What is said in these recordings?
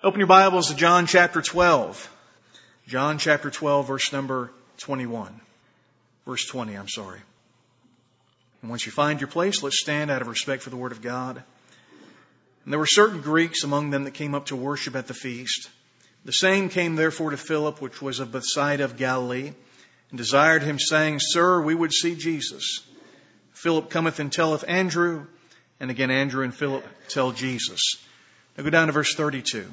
Open your Bibles to John chapter 12. John chapter 12, verse number 21. Verse 20, I'm sorry. And once you find your place, let's stand out of respect for the Word of God. And there were certain Greeks among them that came up to worship at the feast. The same came therefore to Philip, which was of Bethsaida of Galilee, and desired him, saying, Sir, we would see Jesus. Philip cometh and telleth Andrew, and again Andrew and Philip tell Jesus. Now go down to verse 32.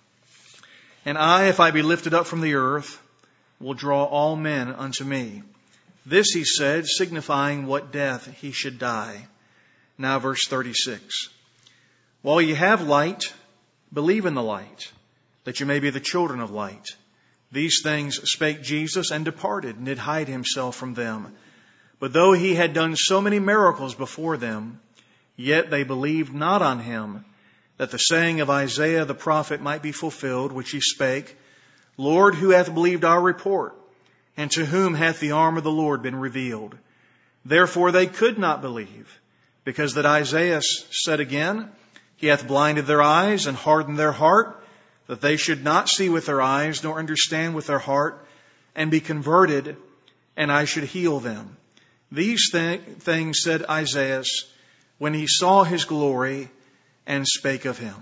And I, if I be lifted up from the earth, will draw all men unto me. This he said, signifying what death he should die. Now verse 36. While ye have light, believe in the light, that you may be the children of light. These things spake Jesus, and departed, and did hide himself from them. But though he had done so many miracles before them, yet they believed not on him, that the saying of Isaiah the prophet might be fulfilled, which he spake, Lord, who hath believed our report? And to whom hath the arm of the Lord been revealed? Therefore they could not believe, because that Isaiah said again, He hath blinded their eyes and hardened their heart, that they should not see with their eyes, nor understand with their heart, and be converted, and I should heal them. These things said Isaiah when he saw his glory, and spake of him.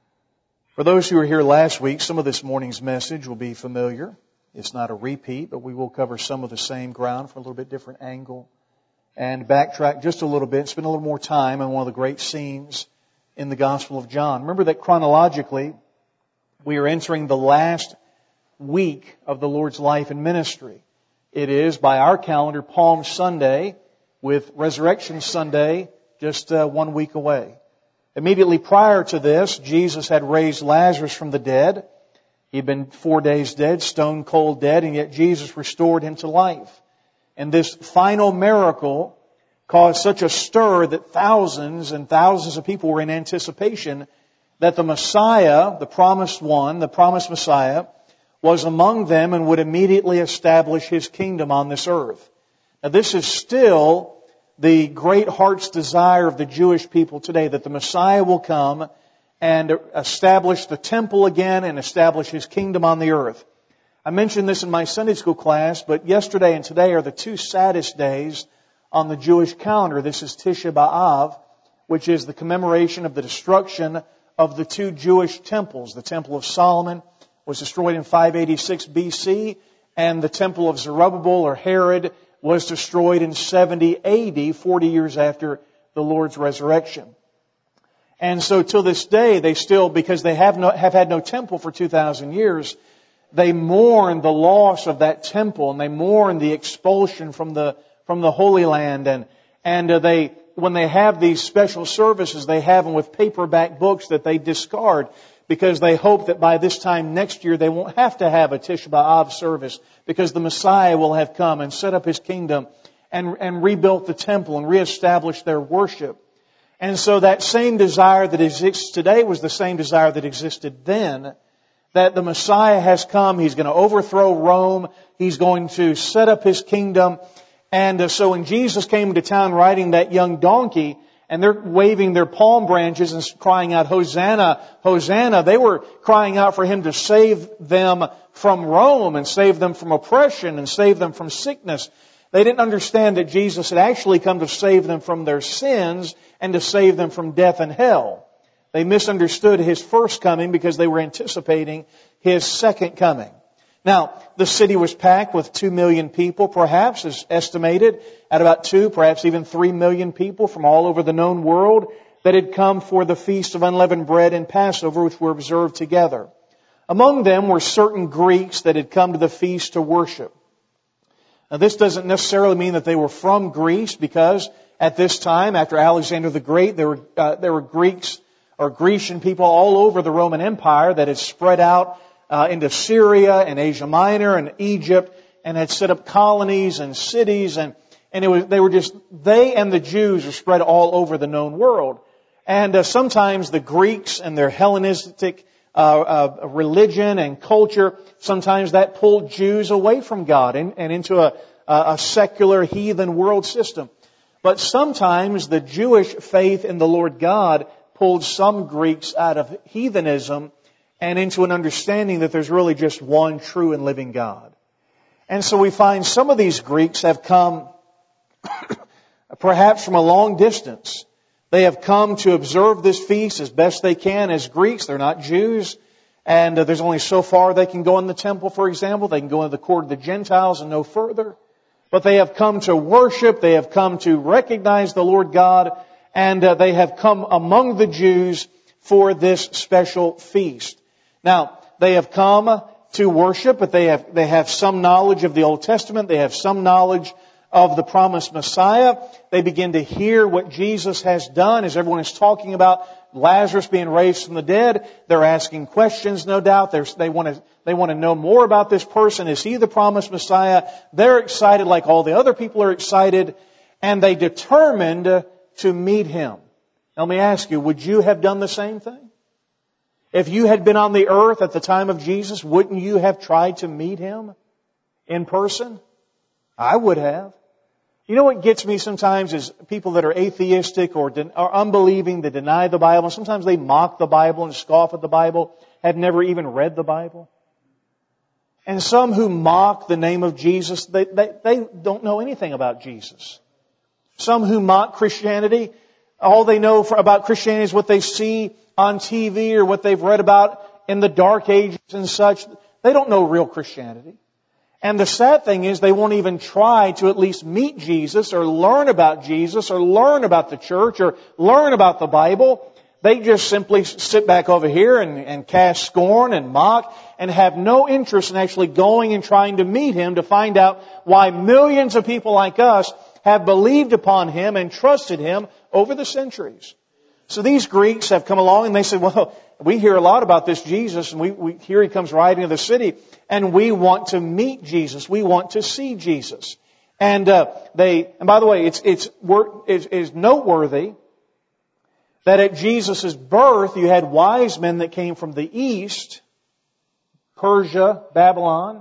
For those who were here last week, some of this morning's message will be familiar. It's not a repeat, but we will cover some of the same ground from a little bit different angle. And backtrack just a little bit, spend a little more time on one of the great scenes in the Gospel of John. Remember that chronologically, we are entering the last week of the Lord's life and ministry. It is, by our calendar, Palm Sunday, with Resurrection Sunday just 1 week away. Immediately prior to this, Jesus had raised Lazarus from the dead. He'd been 4 days dead, stone cold dead, and yet Jesus restored him to life. And this final miracle caused such a stir that thousands and thousands of people were in anticipation that the Messiah, the promised one, the promised Messiah, was among them and would immediately establish His kingdom on this earth. Now this is still the great heart's desire of the Jewish people today, that the Messiah will come and establish the temple again and establish His kingdom on the earth. I mentioned this in my Sunday school class, but yesterday and today are the two saddest days on the Jewish calendar. This is Tisha B'Av, which is the commemoration of the destruction of the two Jewish temples. The Temple of Solomon was destroyed in 586 BC, and the Temple of Zerubbabel or Herod was destroyed in 70 AD, 40 years after the Lord's resurrection. And so till this day, they still, because they have had no temple for 2,000 years, they mourn the loss of that temple, and they mourn the expulsion from the Holy Land. And they, when they have these special services, they have them with paperback books that they discard, because they hope that by this time next year they won't have to have a Tisha B'Av service, because the Messiah will have come and set up His kingdom and rebuilt the temple and reestablished their worship. And so that same desire that exists today was the same desire that existed then, that the Messiah has come, He's going to overthrow Rome, He's going to set up His kingdom. And so when Jesus came into town riding that young donkey, and they're waving their palm branches and crying out, Hosanna, Hosanna. They were crying out for Him to save them from Rome and save them from oppression and save them from sickness. They didn't understand that Jesus had actually come to save them from their sins and to save them from death and hell. They misunderstood His first coming because they were anticipating His second coming. Now, the city was packed with 2 million people, perhaps, is estimated at about 2, perhaps even 3 million people from all over the known world that had come for the Feast of Unleavened Bread and Passover, which were observed together. Among them were certain Greeks that had come to the feast to worship. Now, this doesn't necessarily mean that they were from Greece, because at this time, after Alexander the Great, there were Greeks or Grecian people all over the Roman Empire that had spread out into Syria and Asia Minor and Egypt, and had set up colonies and cities, and they and the Jews are spread all over the known world. And sometimes the Greeks and their Hellenistic religion and culture, sometimes that pulled Jews away from God and into a secular heathen world system. But sometimes the Jewish faith in the Lord God pulled some Greeks out of heathenism and into an understanding that there's really just one true and living God. And so we find some of these Greeks have come perhaps from a long distance. They have come to observe this feast as best they can as Greeks. They're not Jews. And there's only so far they can go in the temple, for example. They can go into the court of the Gentiles and no further. But they have come to worship. They have come to recognize the Lord God. And they have come among the Jews for this special feast. Now, they have come to worship, but they have some knowledge of the Old Testament. They have some knowledge of the promised Messiah. They begin to hear what Jesus has done as everyone is talking about Lazarus being raised from the dead. They're asking questions, no doubt. They want to know more about this person. Is he the promised Messiah? They're excited like all the other people are excited, and they determined to meet him. Now, let me ask you, would you have done the same thing? If you had been on the earth at the time of Jesus, wouldn't you have tried to meet him in person? I would have. You know what gets me sometimes is people that are atheistic or unbelieving, that deny the Bible. Sometimes they mock the Bible and scoff at the Bible, have never even read the Bible. And some who mock the name of Jesus, they don't know anything about Jesus. Some who mock Christianity, all they know about Christianity is what they see on TV or what they've read about in the Dark Ages and such. They don't know real Christianity. And the sad thing is they won't even try to at least meet Jesus or learn about Jesus or learn about the church or learn about the Bible. They just simply sit back over here and cast scorn and mock and have no interest in actually going and trying to meet him to find out why millions of people like us have believed upon him and trusted him over the centuries. So these Greeks have come along and they said, well, we hear a lot about this Jesus, and we hear he comes riding into the city, and we want to meet Jesus. We want to see Jesus. And by the way, it's noteworthy that at Jesus' birth you had wise men that came from the east, Persia, Babylon,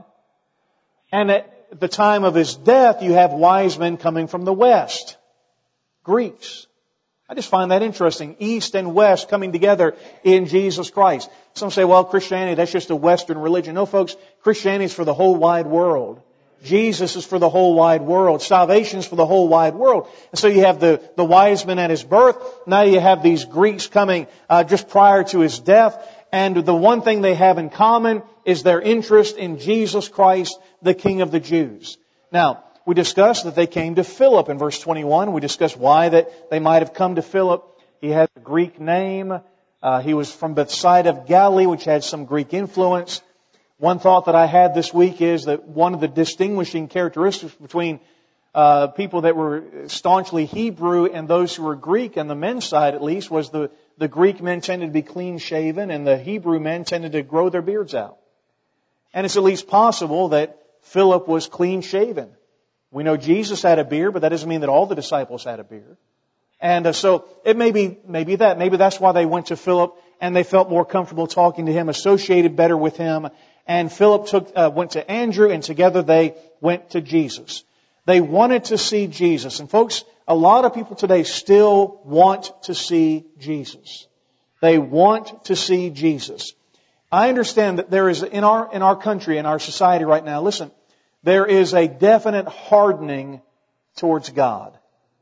and at the time of his death you have wise men coming from the west, Greeks. I just find that interesting. East and West coming together in Jesus Christ. Some say, well, Christianity, that's just a Western religion. No, folks, Christianity is for the whole wide world. Jesus is for the whole wide world. Salvation is for the whole wide world. And so you have the wise men at his birth. Now you have these Greeks coming just prior to his death. And the one thing they have in common is their interest in Jesus Christ, the King of the Jews. Now, we discussed that they came to Philip in verse 21. We discussed why that they might have come to Philip. He had a Greek name. He was from Bethsaida of Galilee, which had some Greek influence. One thought that I had this week is that one of the distinguishing characteristics between people that were staunchly Hebrew and those who were Greek, on the men's side at least, was the Greek men tended to be clean-shaven and the Hebrew men tended to grow their beards out. And it's at least possible that Philip was clean-shaven. We know Jesus had a beard, but that doesn't mean that all the disciples had a beard. And so it may be that. Maybe that's why they went to Philip and they felt more comfortable talking to him, associated better with him. And Philip went to Andrew, and together they went to Jesus. They wanted to see Jesus. And folks, a lot of people today still want to see Jesus. They want to see Jesus. I understand that there is in our country, in our society right now, listen, there is a definite hardening towards God.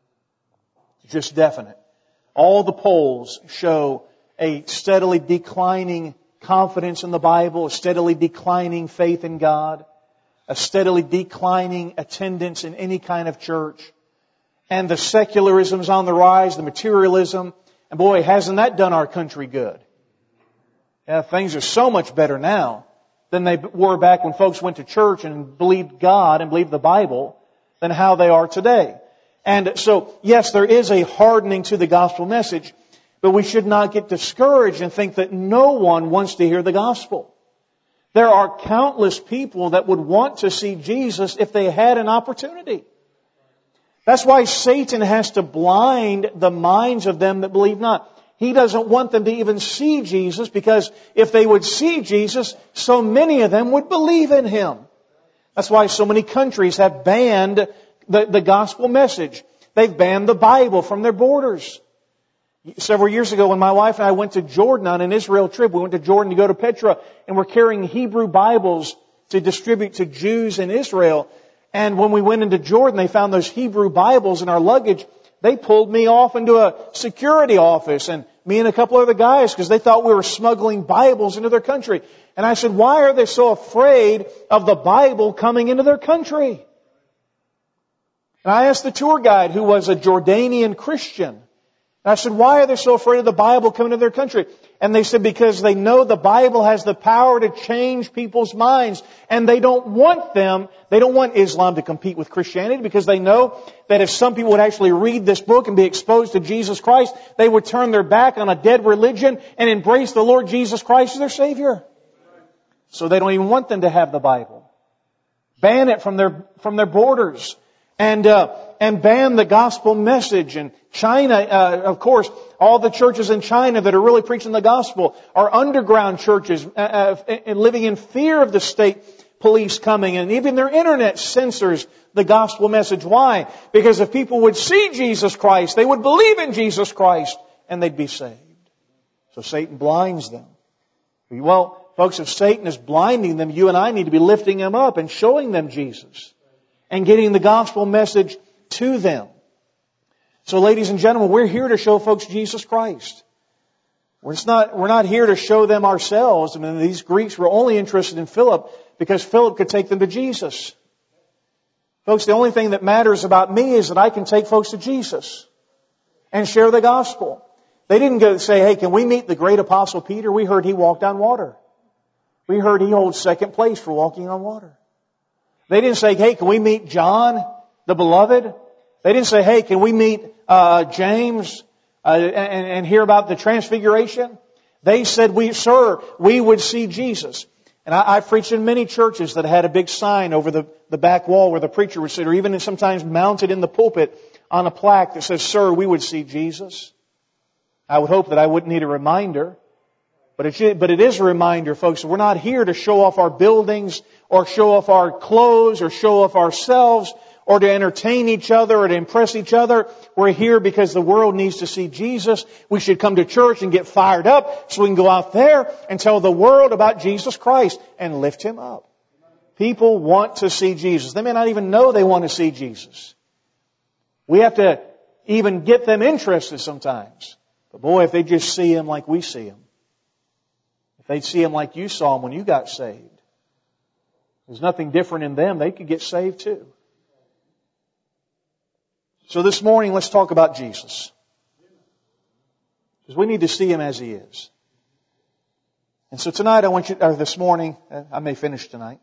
Just definite. All the polls show a steadily declining confidence in the Bible, a steadily declining faith in God, a steadily declining attendance in any kind of church. And the secularism's on the rise, the materialism. And boy, hasn't that done our country good? Yeah, things are so much better now than they were back when folks went to church and believed God and believed the Bible than how they are today. And so, yes, there is a hardening to the gospel message, but we should not get discouraged and think that no one wants to hear the gospel. There are countless people that would want to see Jesus if they had an opportunity. That's why Satan has to blind the minds of them that believe not. He doesn't want them to even see Jesus, because if they would see Jesus, so many of them would believe in Him. That's why so many countries have banned the gospel message. They've banned the Bible from their borders. Several years ago when my wife and I went to Jordan on an Israel trip, we went to Jordan to go to Petra, and we're carrying Hebrew Bibles to distribute to Jews in Israel. And when we went into Jordan, they found those Hebrew Bibles in our luggage. They pulled me off into a security office, and me and a couple other guys, because they thought we were smuggling Bibles into their country. And I said, why are they so afraid of the Bible coming into their country? And I asked the tour guide, who was a Jordanian Christian, and I said, why are they so afraid of the Bible coming to their country? And they said, because they know the Bible has the power to change people's minds. And they don't want Islam to compete with Christianity, because they know that if some people would actually read this book and be exposed to Jesus Christ, they would turn their back on a dead religion and embrace the Lord Jesus Christ as their Savior. So they don't even want them to have the Bible. Ban it from their borders. And ban the gospel message. And China, of course, all the churches in China that are really preaching the gospel are underground churches, living in fear of the state police coming. And even their internet censors the gospel message. Why? Because if people would see Jesus Christ, they would believe in Jesus Christ, and they'd be saved. So Satan blinds them. Well, folks, if Satan is blinding them, you and I need to be lifting them up and showing them Jesus and getting the gospel message to them. So ladies and gentlemen, we're here to show folks Jesus Christ. We're not here to show them ourselves. I mean, these Greeks were only interested in Philip because Philip could take them to Jesus. Folks, the only thing that matters about me is that I can take folks to Jesus and share the gospel. They didn't go say, hey, can we meet the great apostle Peter? We heard he walked on water. We heard he holds second place for walking on water. They didn't say, hey, can we meet John, the beloved? They didn't say, hey, can we meet James and hear about the transfiguration? They said, sir, we would see Jesus. And I've preached in many churches that had a big sign over the back wall where the preacher would sit, or even sometimes mounted in the pulpit on a plaque that says, sir, we would see Jesus. I would hope that I wouldn't need a reminder. But it is a reminder, folks, we're not here to show off our buildings or show off our clothes or show off ourselves or to entertain each other or to impress each other. We're here because the world needs to see Jesus. We should come to church and get fired up so we can go out there and tell the world about Jesus Christ and lift Him up. People want to see Jesus. They may not even know they want to see Jesus. We have to even get them interested sometimes. But boy, if they just see Him like we see Him, if they'd see Him like you saw Him when you got saved, there's nothing different in them. They could get saved too. So this morning, let's talk about Jesus. Because we need to see Him as He is. And so tonight this morning, I may finish tonight.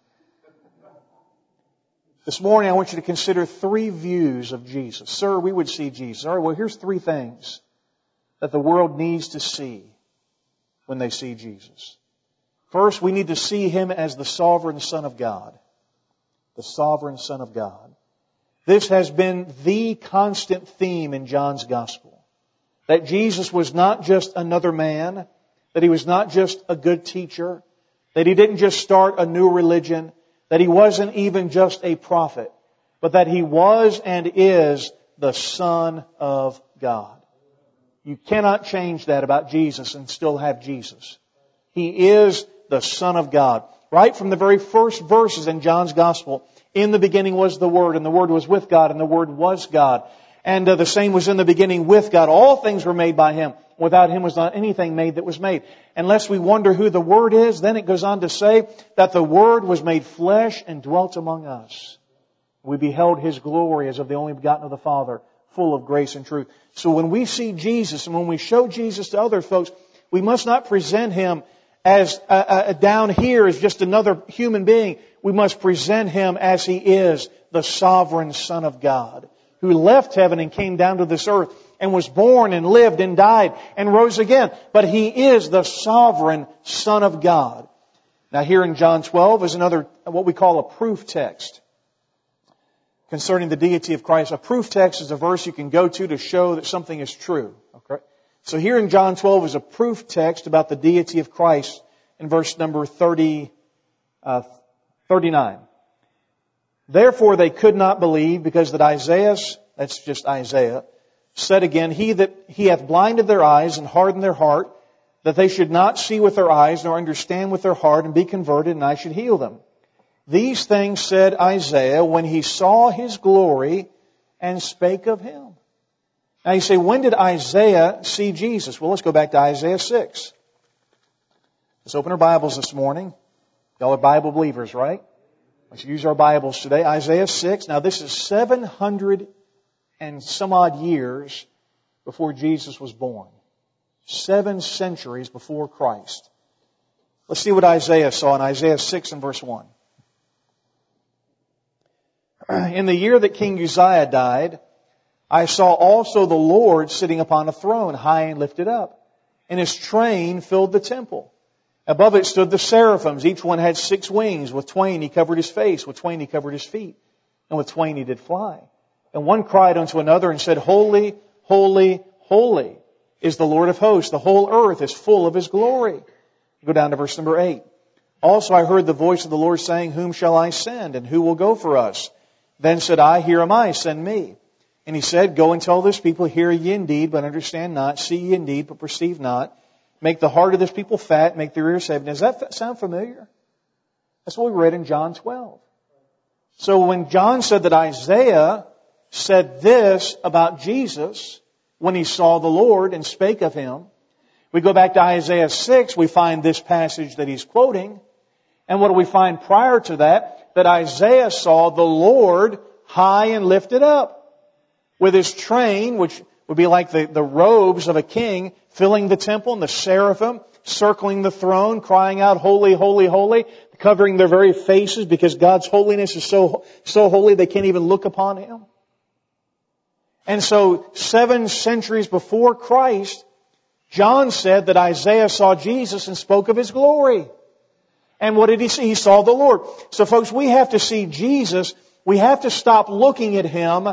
This morning I want you to consider 3 views of Jesus. Sir, we would see Jesus. All right, well, here's 3 things that the world needs to see when they see Jesus. First, we need to see Him as the sovereign Son of God. The sovereign Son of God. This has been the constant theme in John's Gospel. That Jesus was not just another man, that He was not just a good teacher, that He didn't just start a new religion, that He wasn't even just a prophet, but that He was and is the Son of God. You cannot change that about Jesus and still have Jesus. He is the Son of God. Right from the very first verses in John's Gospel, in the beginning was the Word, and the Word was with God, and the Word was God. And the same was in the beginning with God. All things were made by Him. Without Him was not anything made that was made. Unless we wonder who the Word is, then it goes on to say that the Word was made flesh and dwelt among us. We beheld His glory as of the only begotten of the Father, full of grace and truth. So when we see Jesus and when we show Jesus to other folks, we must not present Him as down here as just another human being. We must present Him as He is, the sovereign Son of God, who left heaven and came down to this earth and was born and lived and died and rose again. But He is the sovereign Son of God. Now here in John 12 is another, what we call a proof text concerning the deity of Christ. A proof text is a verse you can go to show that something is true. Okay? So here in John 12 is a proof text about the deity of Christ in verse number 39. Therefore they could not believe because that Isaiah, that's just Isaiah, said again, He hath blinded their eyes and hardened their heart, that they should not see with their eyes, nor understand with their heart, and be converted, and I should heal them. These things said Isaiah when he saw His glory and spake of Him. Now you say, when did Isaiah see Jesus? Well, let's go back to Isaiah 6. Let's open our Bibles this morning. Y'all are Bible believers, right? Let's use our Bibles today. Isaiah 6. Now this is 700 and some odd years before Jesus was born. 7 centuries before Christ. Let's see what Isaiah saw in Isaiah 6 and verse 1. In the year that King Uzziah died, I saw also the Lord sitting upon a throne, high and lifted up, and His train filled the temple. Above it stood the seraphims. Each one had 6 wings. With twain He covered His face, with twain He covered His feet, and with twain He did fly. And one cried unto another and said, Holy, holy, holy is the Lord of hosts. The whole earth is full of His glory. Go down to verse number 8. Also I heard the voice of the Lord saying, Whom shall I send, and who will go for us? Then said I, Here am I, send me. And He said, Go and tell this people, Hear ye indeed, but understand not. See ye indeed, but perceive not. Make the heart of this people fat, make their ears heavy. Does that sound familiar? That's what we read in John 12. So when John said that Isaiah said this about Jesus when he saw the Lord and spake of Him, we go back to Isaiah 6, we find this passage that he's quoting. And what do we find prior to that? That Isaiah saw the Lord high and lifted up, with His train, which would be like the robes of a king, filling the temple, and the seraphim circling the throne, crying out, Holy, holy, holy, covering their very faces because God's holiness is so holy they can't even look upon Him. And so 7 centuries before Christ, John said that Isaiah saw Jesus and spoke of His glory. And what did he see? He saw the Lord. So folks, we have to see Jesus. We have to stop looking at Him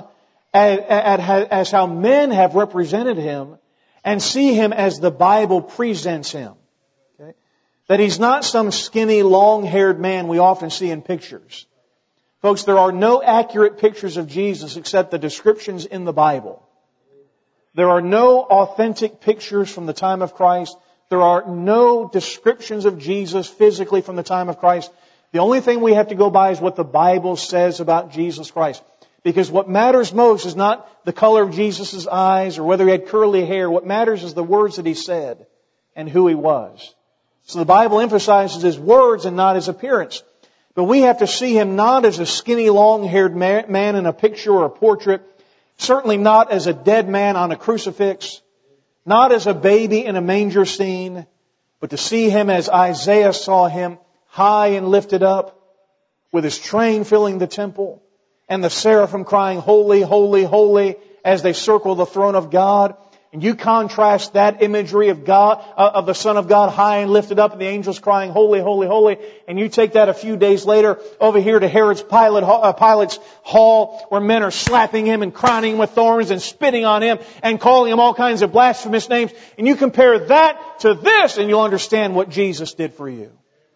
as how men have represented Him and see Him as the Bible presents Him. Okay? That He's not some skinny, long-haired man we often see in pictures. Folks, there are no accurate pictures of Jesus except the descriptions in the Bible. There are no authentic pictures from the time of Christ. There are no descriptions of Jesus physically from the time of Christ. The only thing we have to go by is what the Bible says about Jesus Christ. Because what matters most is not the color of Jesus' eyes or whether He had curly hair. What matters is the words that He said and who He was. So the Bible emphasizes His words and not His appearance. But we have to see Him not as a skinny, long-haired man in a picture or a portrait. Certainly not as a dead man on a crucifix. Not as a baby in a manger scene. But to see Him as Isaiah saw Him, high and lifted up, with His train filling the temple, and the seraphim crying, Holy, holy, holy, as they circle the throne of God. And you contrast that imagery of God, of the Son of God high and lifted up, and the angels crying, Holy, holy, holy. And you take that a few days later over here to Herod's Pilate's hall, where men are slapping Him and crowning Him with thorns and spitting on Him and calling Him all kinds of blasphemous names. And you compare that to this, and you'll understand what Jesus did for you.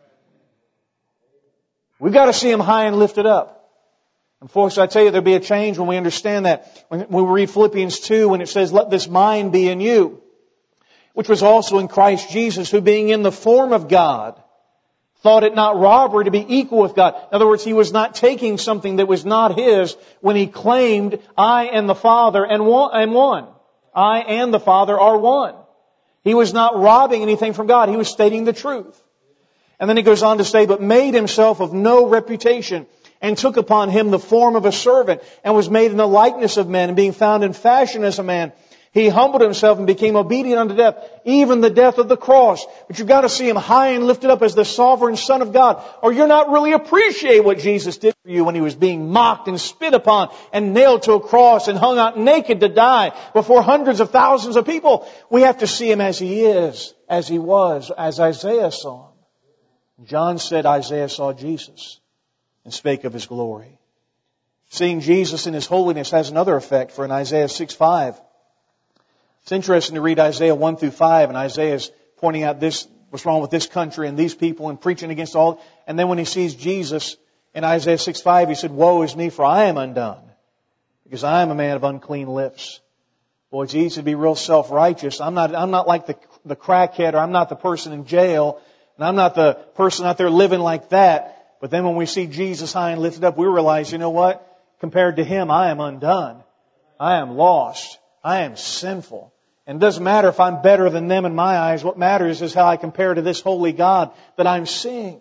We've got to see Him high and lifted up. And folks, I tell you, there'll be a change when we understand that. When we read Philippians 2, when it says, Let this mind be in you, which was also in Christ Jesus, who being in the form of God, thought it not robbery to be equal with God. In other words, He was not taking something that was not His when He claimed, I and the Father am one. I and the Father are one. He was not robbing anything from God. He was stating the truth. And then He goes on to say, But made Himself of no reputation, and took upon Him the form of a servant, and was made in the likeness of men, and being found in fashion as a man, He humbled Himself and became obedient unto death, even the death of the cross. But you've got to see Him high and lifted up as the sovereign Son of God, or you're not really appreciate what Jesus did for you when He was being mocked and spit upon and nailed to a cross and hung out naked to die before hundreds of thousands of people. We have to see Him as He is, as He was, as Isaiah saw Him. John said Isaiah saw Jesus and spake of His glory. Seeing Jesus in His holiness has another effect, for in Isaiah 6:5, it's interesting to read Isaiah 1 through 5, and Isaiah is pointing out this, what's wrong with this country and these people, and preaching against all. And then when he sees Jesus in Isaiah 6:5, he said, Woe is me, for I am undone, because I am a man of unclean lips. Well, it's easy to be real self-righteous. I'm not like the crackhead, or I'm not the person in jail, and I'm not the person out there living like that. But then when we see Jesus high and lifted up, we realize, you know what? Compared to Him, I am undone. I am lost. I am sinful. And it doesn't matter if I'm better than them in my eyes. What matters is how I compare to this holy God that I'm seeing.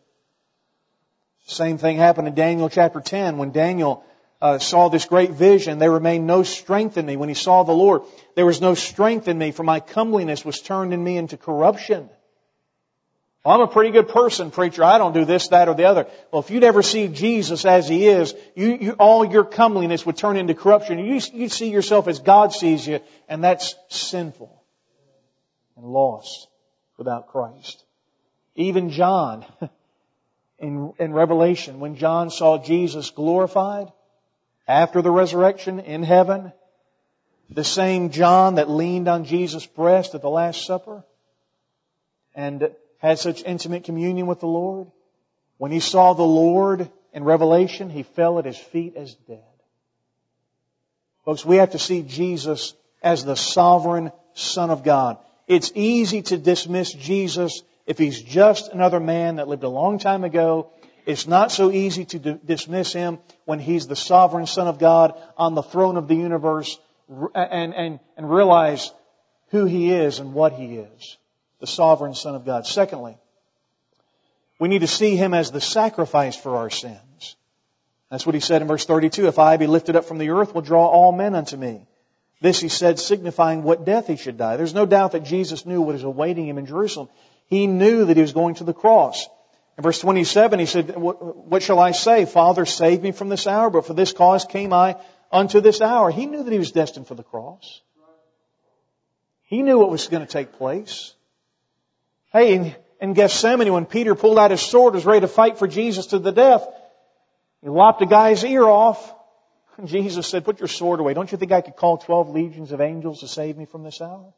Same thing happened in Daniel chapter 10 when Daniel saw this great vision. There remained no strength in me. When he saw the Lord, there was no strength in me, for my comeliness was turned in me into corruption. Well, I'm a pretty good person, preacher. I don't do this, that, or the other. Well, if you'd ever see Jesus as He is, all your comeliness would turn into corruption. You'd see yourself as God sees you, and that's sinful and lost without Christ. Even John, in Revelation, when John saw Jesus glorified after the resurrection in heaven, the same John that leaned on Jesus' breast at the Last Supper and had such intimate communion with the Lord, when he saw the Lord in Revelation, he fell at His feet as dead. Folks, we have to see Jesus as the sovereign Son of God. It's easy to dismiss Jesus if He's just another man that lived a long time ago. It's not so easy to dismiss Him when He's the sovereign Son of God on the throne of the universe and realize who He is and what He is. The sovereign Son of God. Secondly, we need to see Him as the sacrifice for our sins. That's what He said in verse 32. If I be lifted up from the earth, will draw all men unto me. This He said, signifying what death He should die. There's no doubt that Jesus knew what was awaiting Him in Jerusalem. He knew that He was going to the cross. In verse 27, He said, what shall I say? Father, save me from this hour, but for this cause came I unto this hour. He knew that He was destined for the cross. He knew what was going to take place. Hey, in Gethsemane, when Peter pulled out his sword, was ready to fight for Jesus to the death, he lopped a guy's ear off. And Jesus said, put your sword away. Don't you think I could call 12 legions of angels to save me from this hour?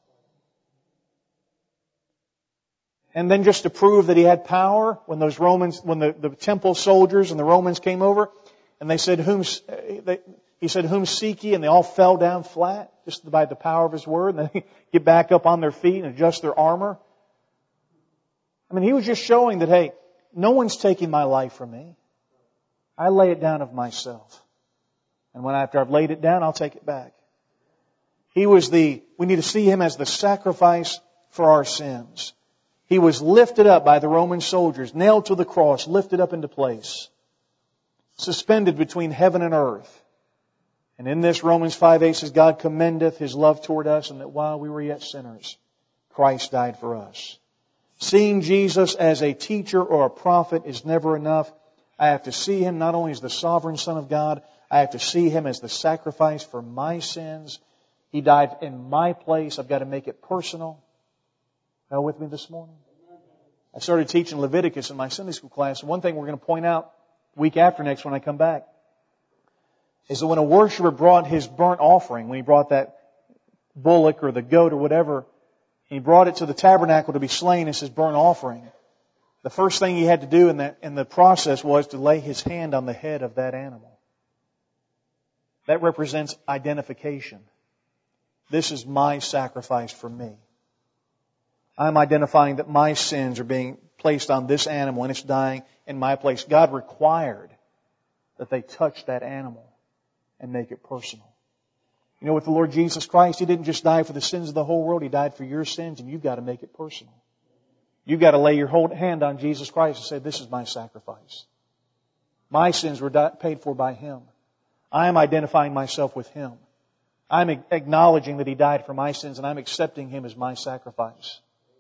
And then just to prove that He had power, when those Romans, when the temple soldiers and the Romans came over, and they said, He said, whom seek ye? And they all fell down flat, just by the power of His word. And they get back up on their feet and adjust their armor. I mean, He was just showing that, hey, no one's taking my life from me. I lay it down of myself. And after I've laid it down, I'll take it back. We need to see Him as the sacrifice for our sins. He was lifted up by the Roman soldiers, nailed to the cross, lifted up into place, suspended between heaven and earth. And in this, Romans 5:8 says, God commendeth His love toward us, and that while we were yet sinners, Christ died for us. Seeing Jesus as a teacher or a prophet is never enough. I have to see Him not only as the sovereign Son of God, I have to see Him as the sacrifice for my sins. He died in my place. I've got to make it personal. Are you with me this morning? I started teaching Leviticus in my Sunday school class. One thing we're going to point out week after next when I come back is that when a worshiper brought his burnt offering, when he brought that bullock or the goat or whatever, he brought it to the tabernacle to be slain as his burnt offering. The first thing he had to do in the process was to lay his hand on the head of that animal. That represents identification. This is my sacrifice for me. I'm identifying that my sins are being placed on this animal and it's dying in my place. God required that they touch that animal and make it personal. You know, with the Lord Jesus Christ, He didn't just die for the sins of the whole world. He died for your sins, and you've got to make it personal. You've got to lay your whole hand on Jesus Christ and say, this is my sacrifice. My sins were paid for by Him. I am identifying myself with Him. I'm acknowledging that He died for my sins, and I'm accepting Him as my sacrifice.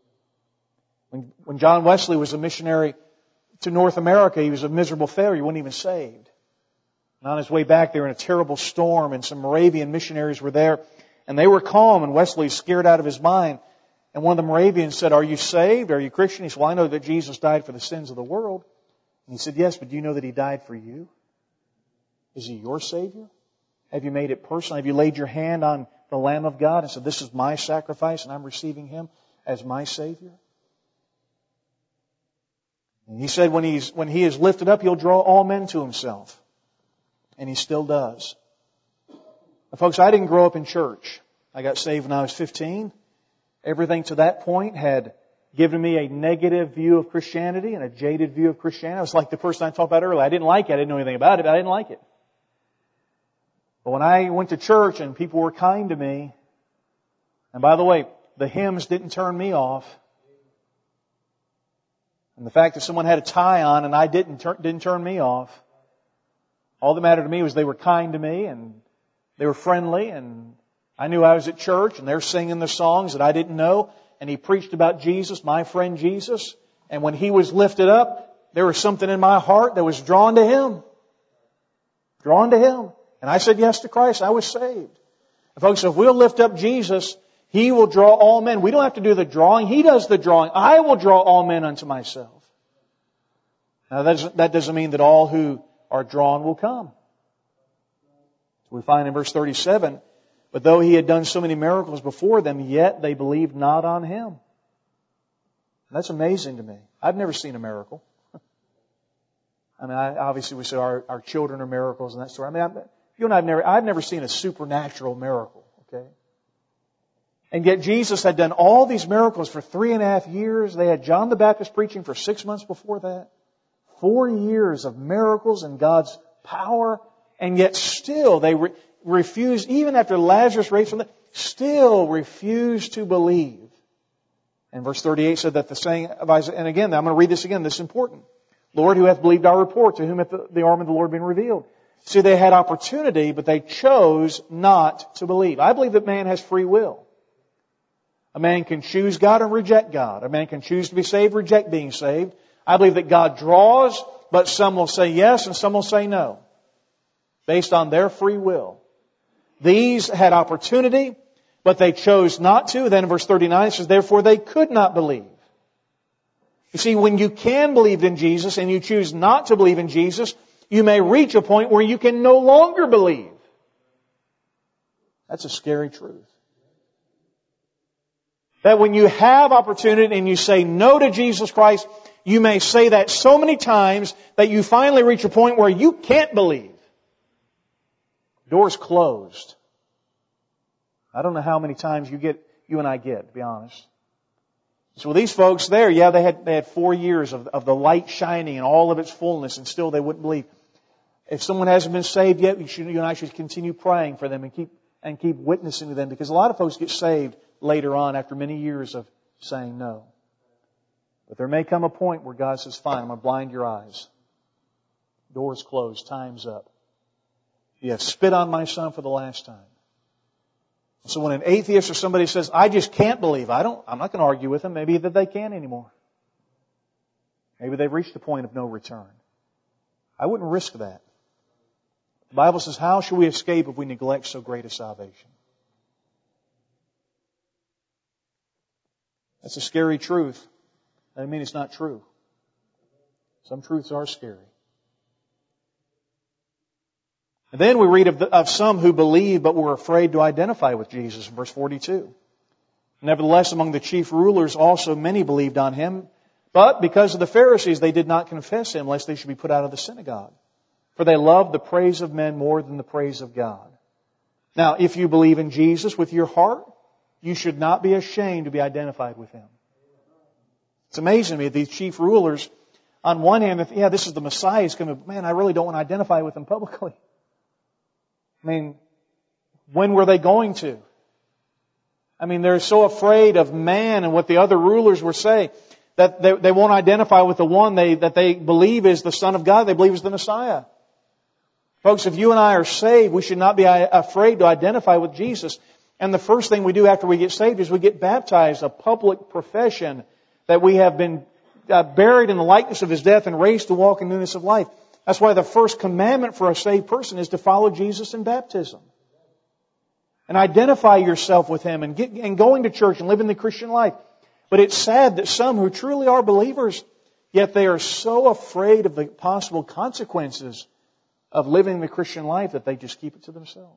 When John Wesley was a missionary to North America, he was a miserable failure. He wasn't even saved. And on his way back, they were in a terrible storm, and some Moravian missionaries were there, and they were calm, and Wesley scared out of his mind. And one of the Moravians said, are you saved? Are you Christian? He said, well, I know that Jesus died for the sins of the world. And he said, yes, but do you know that He died for you? Is He your Savior? Have you made it personal? Have you laid your hand on the Lamb of God and said, this is my sacrifice, and I'm receiving Him as my Savior? And He said when He is lifted up, He'll draw all men to Himself. And He still does. Now, folks, I didn't grow up in church. I got saved when I was 15. Everything to that point had given me a negative view of Christianity and a jaded view of Christianity. I was like the person I talked about earlier. I didn't like it. I didn't know anything about it, but I didn't like it. But when I went to church and people were kind to me, and by the way, the hymns didn't turn me off. And the fact that someone had a tie on and I didn't turn me off. All that mattered to me was they were kind to me and they were friendly, and I knew I was at church and they're singing the songs that I didn't know, and he preached about Jesus, my friend Jesus. And when he was lifted up, there was something in my heart that was drawn to him. Drawn to him. And I said yes to Christ. I was saved. And folks, if we'll lift up Jesus, He will draw all men. We don't have to do the drawing. He does the drawing. I will draw all men unto myself. Now that doesn't mean that all who are drawn will come. We find in verse 37, but though He had done so many miracles before them, yet they believed not on Him. That's amazing to me. I've never seen a miracle. I mean, obviously we say our children are miracles and that sort. I mean, you and I've never seen a supernatural miracle. Okay. And yet Jesus had done all these miracles for 3.5 years. They had John the Baptist preaching for 6 months before that. 4 years of miracles and God's power. And yet still they refused, even after Lazarus raised from the dead, still refused to believe. And verse 38 said that the saying of Isaiah, and again, I'm going to read this again, this is important. Lord, who hath believed our report, to whom hath the arm of the Lord been revealed? See, they had opportunity, but they chose not to believe. I believe that man has free will. A man can choose God and reject God. A man can choose to be saved, reject being saved. I believe that God draws, but some will say yes and some will say no, based on their free will. These had opportunity, but they chose not to. Then in verse 39 it says, therefore they could not believe. You see, when you can believe in Jesus and you choose not to believe in Jesus, you may reach a point where you can no longer believe. That's a scary truth. That when you have opportunity and you say no to Jesus Christ, you may say that so many times that you finally reach a point where you can't believe. Doors closed. I don't know how many times you and I get, to be honest. So these folks there, they had 4 years of the light shining in all of its fullness, and still they wouldn't believe. If someone hasn't been saved yet, you and I should continue praying for them and keep witnessing to them, because a lot of folks get saved later on after many years of saying no. But there may come a point where God says, fine, I'm going to blind your eyes. Doors closed. Time's up. You have spit on my son for the last time. So when an atheist or somebody says, I just can't believe, I'm not going to argue with them. Maybe that they can't anymore. Maybe they've reached the point of no return. I wouldn't risk that. The Bible says, how shall we escape if we neglect so great a salvation? That's a scary truth. I mean, it's not true. Some truths are scary. And then we read of some who believed but were afraid to identify with Jesus in verse 42. Nevertheless, among the chief rulers also many believed on Him, but because of the Pharisees they did not confess Him, lest they should be put out of the synagogue. For they loved the praise of men more than the praise of God. Now, if you believe in Jesus with your heart, you should not be ashamed to be identified with Him. It's amazing to me, these chief rulers, on one hand, this is the Messiah, He's coming, man, I really don't want to identify with Him publicly. I mean, when were they going to? I mean, they're so afraid of man and what the other rulers were saying that they won't identify with the one that they believe is the Son of God, they believe is the Messiah. Folks, if you and I are saved, we should not be afraid to identify with Jesus. And the first thing we do after we get saved is we get baptized, a public profession that we have been buried in the likeness of His death and raised to walk in newness of life. That's why the first commandment for a saved person is to follow Jesus in baptism. And identify yourself with Him and going to church and living the Christian life. But it's sad that some who truly are believers, yet they are so afraid of the possible consequences of living the Christian life that they just keep it to themselves.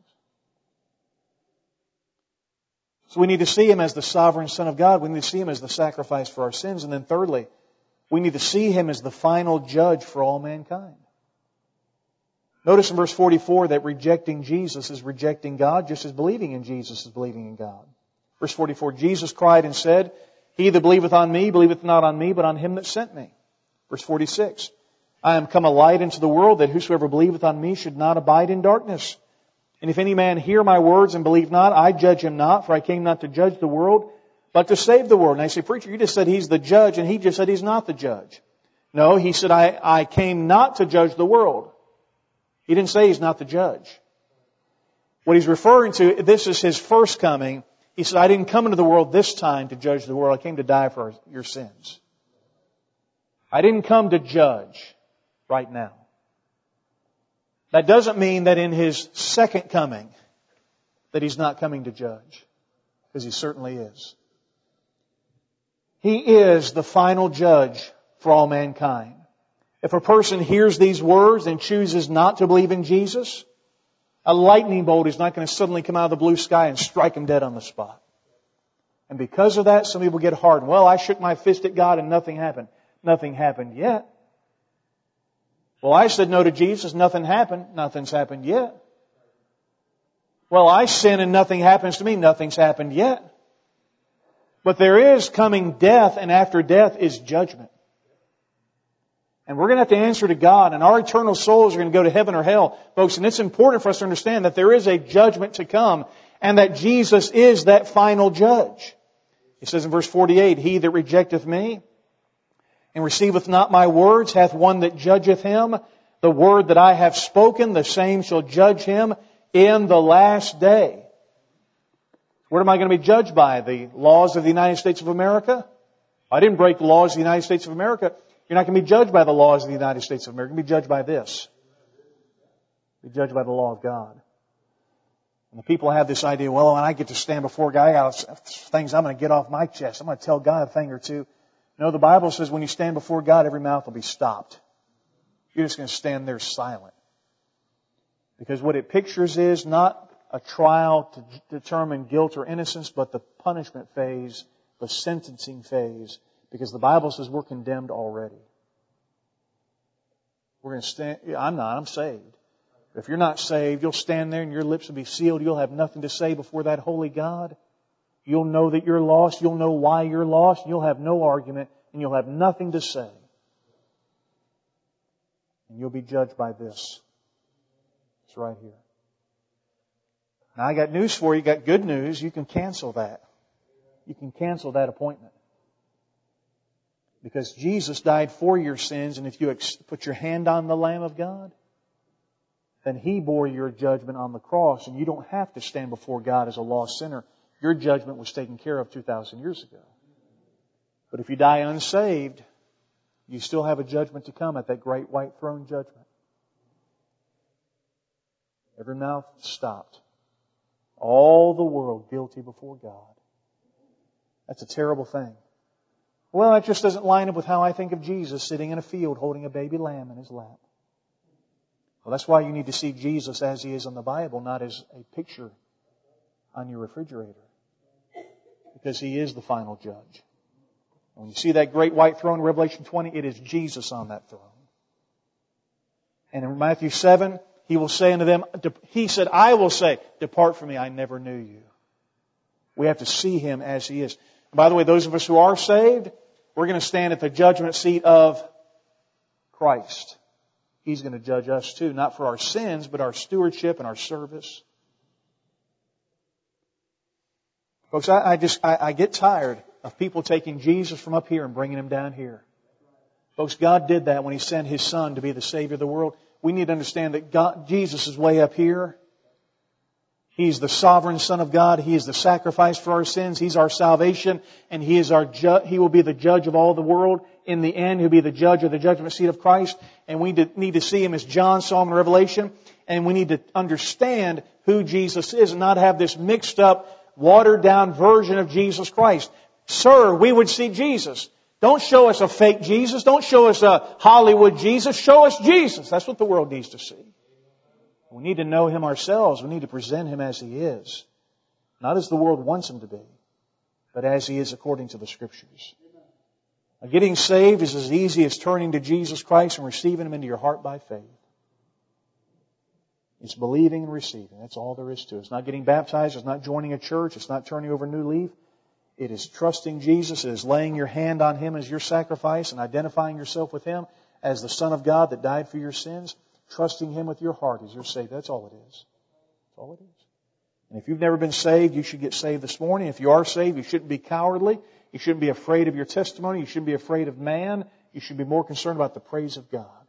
So we need to see Him as the sovereign Son of God. We need to see Him as the sacrifice for our sins. And then thirdly, we need to see Him as the final judge for all mankind. Notice in verse 44 that rejecting Jesus is rejecting God, just as believing in Jesus is believing in God. Verse 44, Jesus cried and said, He that believeth on me, believeth not on me, but on him that sent me. Verse 46, I am come a light into the world, that whosoever believeth on me should not abide in darkness. And if any man hear my words and believe not, I judge him not, for I came not to judge the world, but to save the world. And I say, preacher, you just said he's the judge, and he just said he's not the judge. No, he said, I came not to judge the world. He didn't say he's not the judge. What he's referring to, this is his first coming. He said, I didn't come into the world this time to judge the world. I came to die for your sins. I didn't come to judge right now. That doesn't mean that in His second coming that He's not coming to judge, because He certainly is. He is the final judge for all mankind. If a person hears these words and chooses not to believe in Jesus, a lightning bolt is not going to suddenly come out of the blue sky and strike him dead on the spot. And because of that, some people get hardened. Well, I shook my fist at God and nothing happened. Nothing happened yet. Well, I said no to Jesus, nothing happened. Nothing's happened yet. Well, I sin and nothing happens to me. Nothing's happened yet. But there is coming death, and after death is judgment. And we're going to have to answer to God, and our eternal souls are going to go to heaven or hell, folks. And it's important for us to understand that there is a judgment to come, and that Jesus is that final judge. He says in verse 48, He that rejecteth me and receiveth not my words hath one that judgeth him. The word that I have spoken, the same shall judge him in the last day. What am I going to be judged by? The laws of the United States of America? I didn't break the laws of the United States of America. You're not going to be judged by the laws of the United States of America. You're going to be judged by this. You're judged by the law of God. And the people have this idea, well, when I get to stand before God, I got things I'm going to get off my chest. I'm going to tell God a thing or two. No, the Bible says when you stand before God, every mouth will be stopped. You're just going to stand there silent. Because what it pictures is not a trial to determine guilt or innocence, but the punishment phase, the sentencing phase. Because the Bible says we're condemned already. We're going to stand. I'm saved. If you're not saved, you'll stand there and your lips will be sealed. You'll have nothing to say before that holy God. You'll know that you're lost. You'll know why you're lost. You'll have no argument and you'll have nothing to say. And you'll be judged by this. It's right here. Now I got news for you. Got good news. You can cancel that. You can cancel that appointment. Because Jesus died for your sins, and if you put your hand on the Lamb of God, then He bore your judgment on the cross, and you don't have to stand before God as a lost sinner. Your judgment was taken care of 2,000 years ago. But if you die unsaved, you still have a judgment to come at that great white throne judgment. Every mouth stopped. All the world guilty before God. That's a terrible thing. Well, that just doesn't line up with how I think of Jesus sitting in a field holding a baby lamb in His lap. Well, that's why you need to see Jesus as He is in the Bible, not as a picture on your refrigerator. Because He is the final judge. When you see that great white throne in Revelation 20, it is Jesus on that throne. And in Matthew 7, He will say unto them, He said, I will say, depart from me, I never knew you. We have to see Him as He is. And by the way, those of us who are saved, we're going to stand at the judgment seat of Christ. He's going to judge us too, not for our sins, but our stewardship and our service. Folks, I get tired of people taking Jesus from up here and bringing Him down here. Folks, God did that when He sent His Son to be the Savior of the world. We need to understand that Jesus is way up here. He's the sovereign Son of God. He is the sacrifice for our sins. He's our salvation. And He is He will be the judge of all the world. In the end, He'll be the judge of the judgment seat of Christ. And we need to see Him as John saw Him in Revelation. And we need to understand who Jesus is and not have this mixed up, watered down version of Jesus Christ. Sir, we would see Jesus. Don't show us a fake Jesus. Don't show us a Hollywood Jesus. Show us Jesus. That's what the world needs to see. We need to know Him ourselves. We need to present Him as He is. Not as the world wants Him to be, but as He is according to the Scriptures. Now, getting saved is as easy as turning to Jesus Christ and receiving Him into your heart by faith. It's believing and receiving. That's all there is to it. It's not getting baptized. It's not joining a church. It's not turning over a new leaf. It is trusting Jesus. It is laying your hand on Him as your sacrifice and identifying yourself with Him as the Son of God that died for your sins. Trusting Him with your heart as your Savior. That's all it is. That's all it is. And if you've never been saved, you should get saved this morning. If you are saved, you shouldn't be cowardly. You shouldn't be afraid of your testimony. You shouldn't be afraid of man. You should be more concerned about the praise of God.